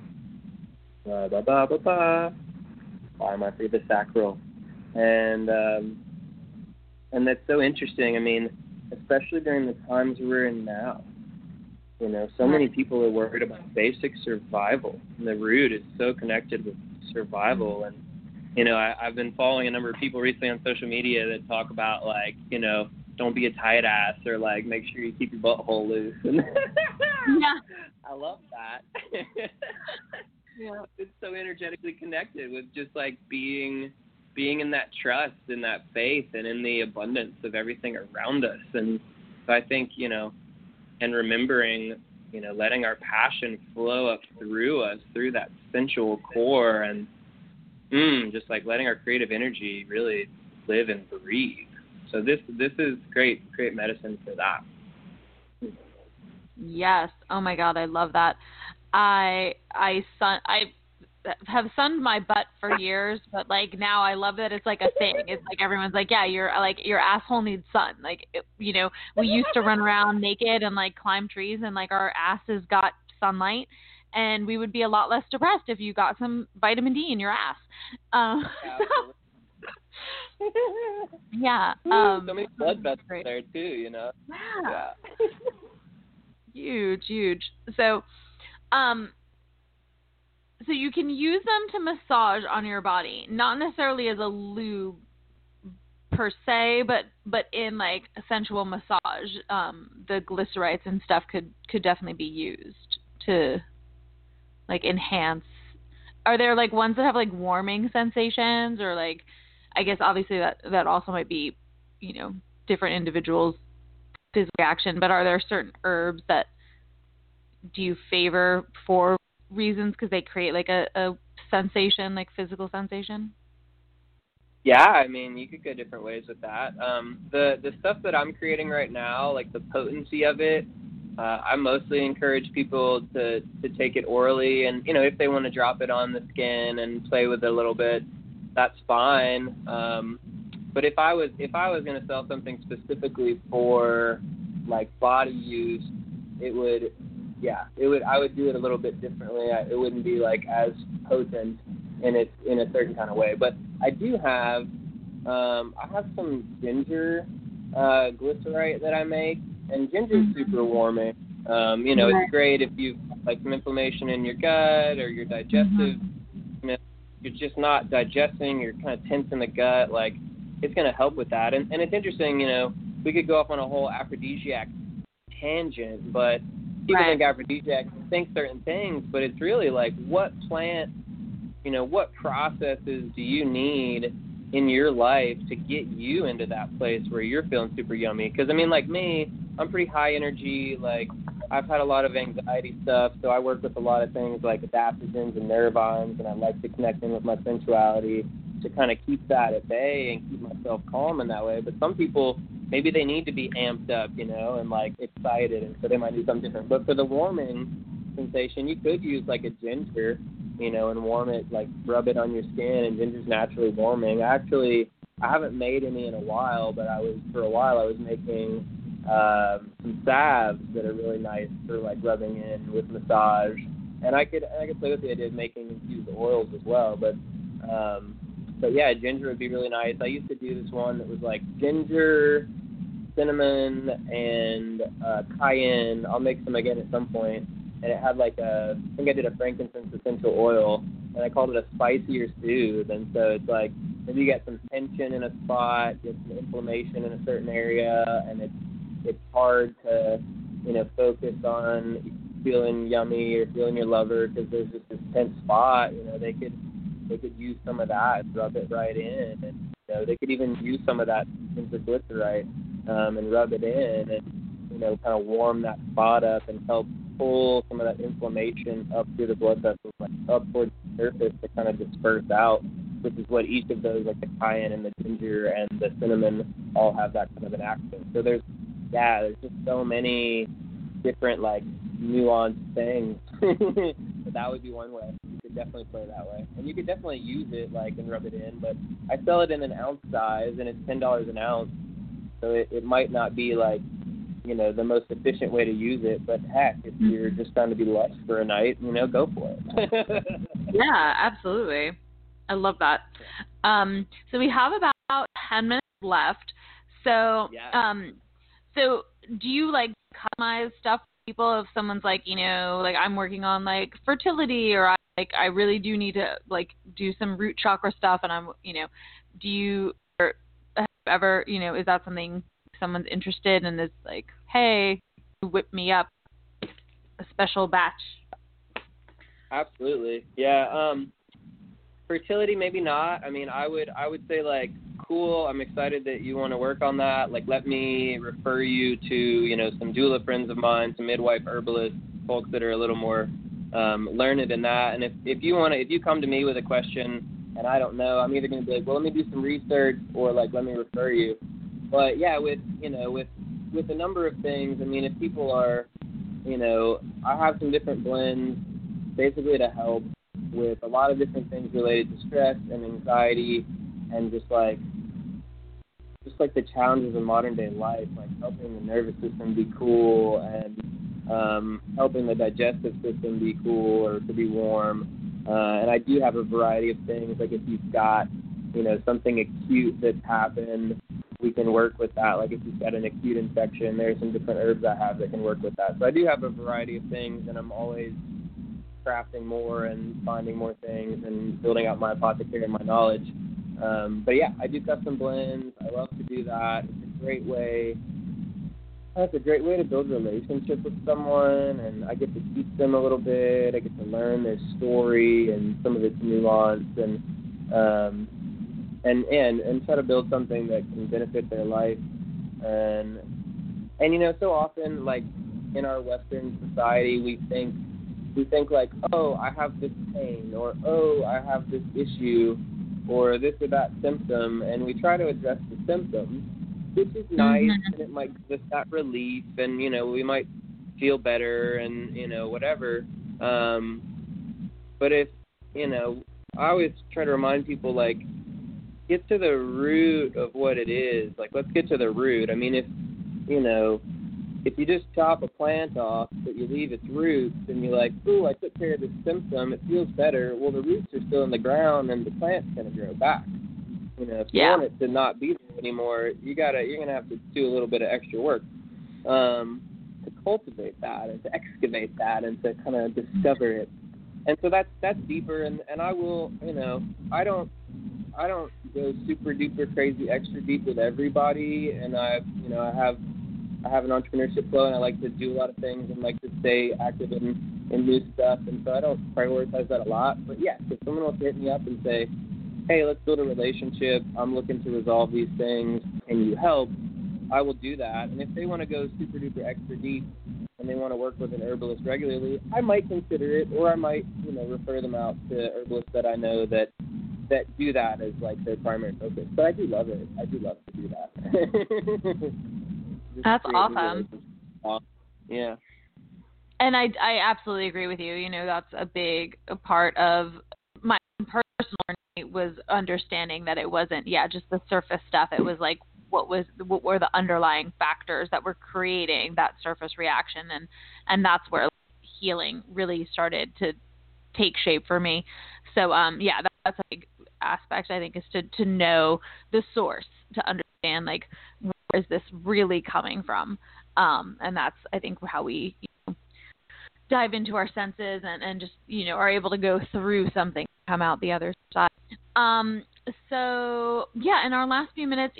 sacral, and that's so interesting. Especially during the times we're in now. So many people are worried about basic survival, and the root is so connected with survival. And I've been following a number of people recently on social media that talk about like, don't be a tight ass, or like make sure you keep your butthole loose. Yeah. I love that. Yeah. It's so energetically connected with just like being in that trust, in that faith, and in the abundance of everything around us. And so I think, and remembering, letting our passion flow up through us, through that sensual core, and just like letting our creative energy really live and breathe. So this is great medicine for that. Yes. Oh my God, I love that. I have sunned my butt for years, but like now I love that it's like a thing. It's like everyone's like, yeah, your asshole needs sun. Like we used to run around naked and like climb trees, and like our asses got sunlight, and we would be a lot less depressed if you got some vitamin D in your ass. Yeah. So many blood vessels there too, Yeah. Huge. So, so you can use them to massage on your body, not necessarily as a lube per se, but in like a sensual massage. The glycerites and stuff could definitely be used to like enhance. Are there like ones that have like warming sensations, or like, I guess obviously that also might be, different individuals' physical reaction, but are there certain herbs that do you favor for reasons because they create like a sensation, like physical sensation? Yeah, you could go different ways with that. The stuff that I'm creating right now, like the potency of it, I mostly encourage people to take it orally, and if they want to drop it on the skin and play with it a little bit, that's fine. But if I was going to sell something specifically for like body use, I would do it a little bit differently. It wouldn't be like as potent in a certain kind of way. But I do have I have some ginger glycerite that I make, and ginger's super warming. It's great if you've like some inflammation in your gut or your digestive, you're just not digesting, you're kind of tense in the gut, like it's going to help with that. And it's interesting, we could go off on a whole aphrodisiac tangent, but people think aphrodisiacs think certain things, but it's really like what plant, what processes do you need in your life to get you into that place where you're feeling super yummy? Because like me, I'm pretty high energy, like I've had a lot of anxiety stuff, so I work with a lot of things like adaptogens and neurobionds, and I like to connect in with my sensuality to kind of keep that at bay and keep myself calm in that way. But some people, maybe they need to be amped up, and like excited, and so they might do something different. But for the warming sensation, you could use like a ginger, and warm it, like rub it on your skin, and ginger's naturally warming. I haven't made any in a while, but I was making some salves that are really nice for like rubbing in with massage, and I could play with the idea of making infused oils as well. But yeah, ginger would be really nice. I used to do this one that was like ginger, cinnamon, and cayenne. I'll make some again at some point. And it had like I think I did a frankincense essential oil, and I called it a spicier soothe. And so it's like maybe you get some tension in a spot, get some inflammation in a certain area, and it's hard to, focus on feeling yummy or feeling your lover because there's just this tense spot. They could use some of that and rub it right in, and they could even use some of that glycerite and rub it in, and kind of warm that spot up and help pull some of that inflammation up through the blood vessels, like up towards the surface to kind of disperse out, which is what each of those, like the cayenne and the ginger and the cinnamon, all have that kind of an action. So there's just so many different like nuanced things. But that would be one way. You could definitely play that way, and you could definitely use it like and rub it in. But I sell it in an ounce size, and it's $10 an ounce, so it might not be like the most efficient way to use it, but heck, if you're just trying to be lush for a night, go for it. Yeah, absolutely. I love that. So we have about 10 minutes left. So, so do you like customize stuff for people if someone's like, like I'm working on like fertility, or I really do need to like do some root chakra stuff, and I'm, do you ever, is that something someone's interested in, is like, hey, whip me up a special batch? Absolutely. Yeah. Fertility, maybe not. I mean, I would say like, cool, I'm excited that you want to work on that. Like, let me refer you to, some doula friends of mine, some midwife herbalists, folks that are a little more learned in that. And if you come to me with a question and I don't know, I'm either going to be like, well, let me do some research, or like, let me refer you. But yeah, with a number of things, I mean, if people are, I have some different blends basically to help with a lot of different things related to stress and anxiety, and just like the challenges of modern day life, like helping the nervous system be cool, and helping the digestive system be cool or to be warm. And I do have a variety of things, like if you've got, something acute that's happened, we can work with that. Like if you've got an acute infection, there's some different herbs I have that can work with that. So I do have a variety of things, and I'm always crafting more and finding more things and building out my apothecary and my knowledge. But yeah, I do custom blends. I love to do that. It's a great way to build a relationship with someone, and I get to teach them a little bit. I get to learn their story and some of its nuance, and try to build something that can benefit their life. And so often, like in our Western society, we think like, oh, I have this pain, or oh, I have this issue, or this or that symptom, and we try to address the symptoms, which is nice, and it might give us that relief, and we might feel better, and whatever. But if I always try to remind people, like, get to the root of what it is. Like, let's get to the root. I mean, if you just chop a plant off, but you leave its roots, and you're like, ooh, I took care of this symptom, it feels better. Well, the roots are still in the ground, and the plant's going to grow back. If you want it to not be there anymore, you're going to have to do a little bit of extra work to cultivate that, and to excavate that, and to kind of discover it. And so that's deeper, and I will, I don't go super duper crazy extra deep with everybody, and I have an entrepreneurship flow, and I like to do a lot of things and like to stay active in new stuff, and so I don't prioritize that a lot. But yeah, if someone wants to hit me up and say, hey, let's build a relationship, I'm looking to resolve these things, can you help? I will do that. And if they want to go super duper extra deep and they want to work with an herbalist regularly, I might consider it, or I might, refer them out to herbalists that I know that do that as like their primary focus. But I do love it. I do love to do that. That's awesome. Yeah. And I absolutely agree with you. That's a big part of my personal journey, was understanding that it wasn't, just the surface stuff. It was like, what were the underlying factors that were creating that surface reaction, and that's where healing really started to take shape for me. So that's a big aspect, I think, is to know the source, to understand like where is this really coming from, and that's, I think, how we dive into our senses and just are able to go through something, come out the other side. So in our last few minutes,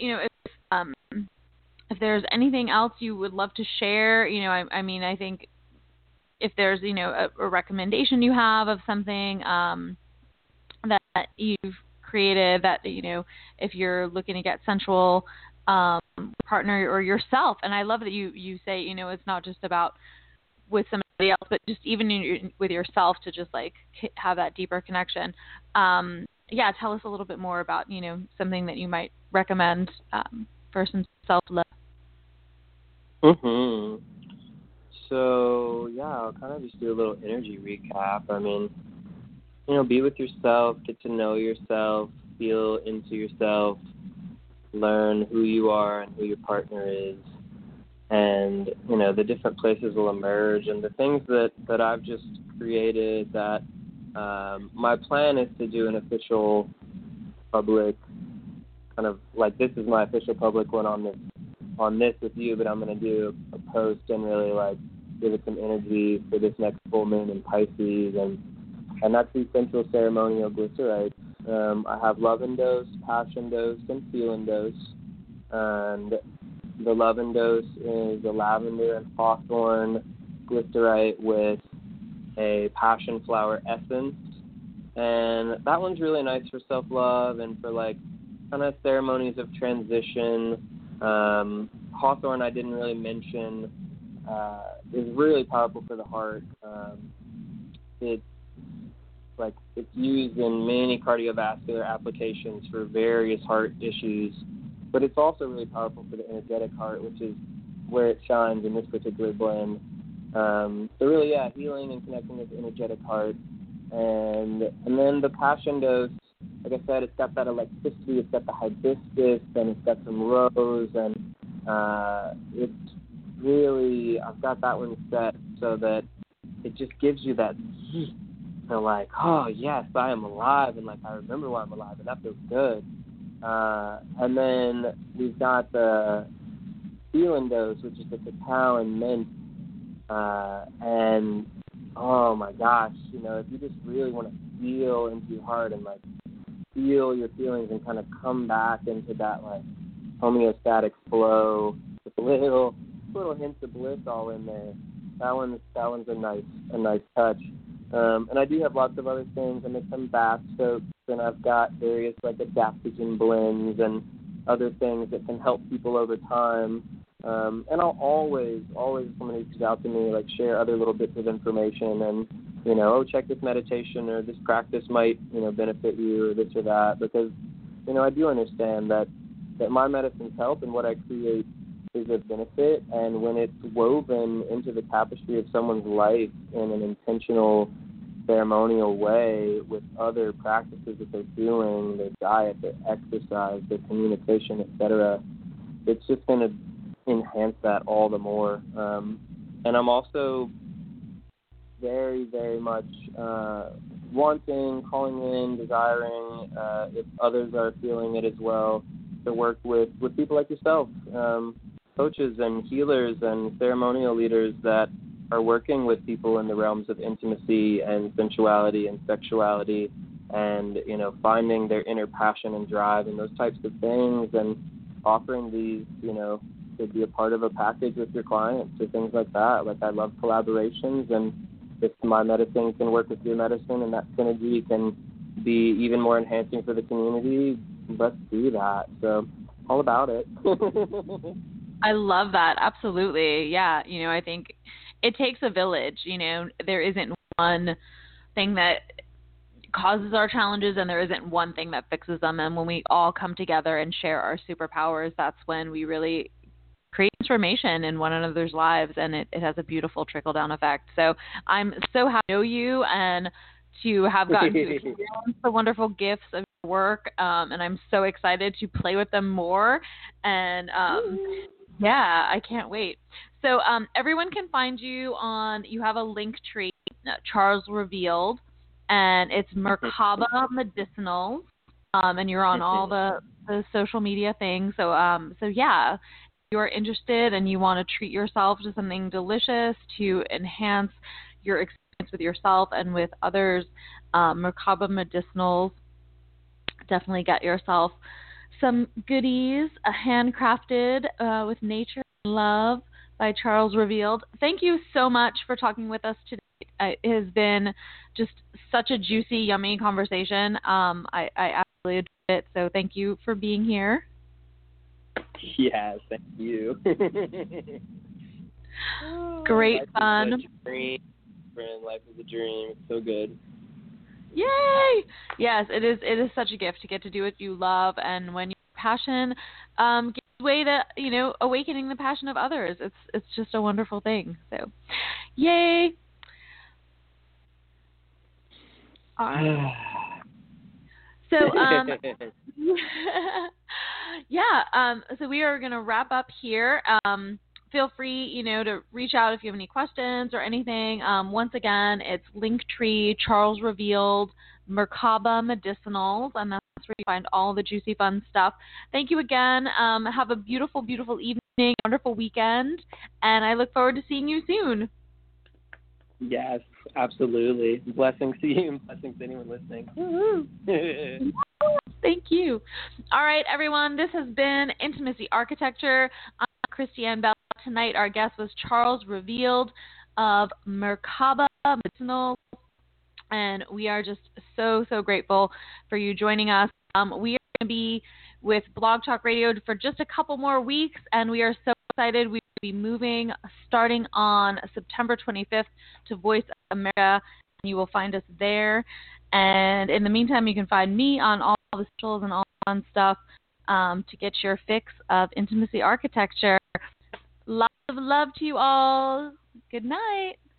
if there's anything else you would love to share, I think if there's, a recommendation you have of something that you've created, that, if you're looking to get sensual partner or yourself. And I love that you say, it's not just about with somebody else, but just even with yourself, to just like have that deeper connection. Tell us a little bit more about, something that you might recommend for some self-love. So, I'll kind of just do a little energy recap. I mean, be with yourself, get to know yourself, feel into yourself, learn who you are and who your partner is. And, the different places will emerge. And the things that I've just created, that my plan is to do an official public, kind of like, this is my official public one on this with you, but I'm going to do a post and really like give it some energy for this next full moon in Pisces, and that's the essential ceremonial glycerites. I have love and dose, passion dose, and feel and dose. And the love and dose is a lavender and hawthorn glycerite with a passion flower essence, and that one's really nice for self-love and for like kind of ceremonies of transition. Hawthorn, I didn't really mention, is really powerful for the heart. It's used in many cardiovascular applications for various heart issues, but it's also really powerful for the energetic heart, which is where it shines in this particular blend. So really, healing and connecting with the energetic heart. And then the passion dose, like I said, it's got that electricity, it's got the hibiscus, and it's got some rose, and it's really, I've got that one set so that it just gives you that heat. So like, oh yes, I am alive, and like I remember why I'm alive, and that feels good. And then we've got the feeling dose, which is the cacao and mint. And oh my gosh, if you just really want to feel into your heart and like feel your feelings and kind of come back into that like homeostatic flow with little hints of bliss all in there. That one's a nice touch. And I do have lots of other things. I make some bath soaps, and I've got various like adaptogen blends and other things that can help people over time. And I'll always, when somebody reaches out to me, like share other little bits of information and, check this meditation or this practice might, benefit you or this or that, because, I do understand that my medicines help and what I create is a benefit. And when it's woven into the tapestry of someone's life in an intentional, ceremonial way with other practices that they're doing, their diet, their exercise, their communication, etc., it's just going to enhance that all the more. And I'm also very, very much wanting, calling in, desiring, if others are feeling it as well, to work with people like yourself, coaches and healers and ceremonial leaders that are working with people in the realms of intimacy and sensuality and sexuality and, finding their inner passion and drive and those types of things, and offering these, to be a part of a package with your clients or things like that. Like, I love collaborations, and if my medicine can work with your medicine and that synergy can be even more enhancing for the community, let's do that. So, all about it. I love that. Absolutely. Yeah. I think it takes a village. You know, there isn't one thing that causes our challenges, and there isn't one thing that fixes them. And when we all come together and share our superpowers, that's when we really create transformation in one another's lives, and it has a beautiful trickle-down effect. So I'm so happy to know you and to have gotten to experience the wonderful gifts of your work, and I'm so excited to play with them more. And yeah, I can't wait. So everyone can find you on, you have a link tree, Charles Revealed, and it's Merkaba Medicinals, and you're on all the social media things. So yeah, if you're interested and you want to treat yourself to something delicious to enhance your experience with yourself and with others, Merkaba Medicinals, definitely get yourself some goodies, handcrafted with nature and love by Charles Revealed. Thank you so much for talking with us today. It has been just such a juicy, yummy conversation. I absolutely enjoyed it. So thank you for being here. Yes, thank you. Great Life fun. Is such a dream, friend. Life is a dream. It's so good. Yay! Yes, it is. It is such a gift to get to do what you love, and when your passion gives way to, you know, awakening the passion of others. It's just a wonderful thing. So, yay! So, yeah, so we are going to wrap up here. Feel free, you know, to reach out if you have any questions or anything. Once again, it's Linktree, Charles Revealed, Merkaba Medicinals, and that's where you find all the juicy, fun stuff. Thank you again. Have a beautiful, beautiful evening, wonderful weekend, and I look forward to seeing you soon. Yes, absolutely. Blessings to you and blessings to anyone listening. Thank you. All right, everyone. This has been Intimacy Architecture. I'm Christiane Bella. Tonight, our guest was Charles Revealed of Merkaba Medicinals, and we are just so, so grateful for you joining us. We are going to be with Blog Talk Radio for just a couple more weeks, and we are so excited. We will be moving starting on September 25th to Voice America, and you will find us there. And in the meantime, you can find me on all the socials and all the fun stuff to get your fix of intimacy architecture. Lots of love to you all. Good night.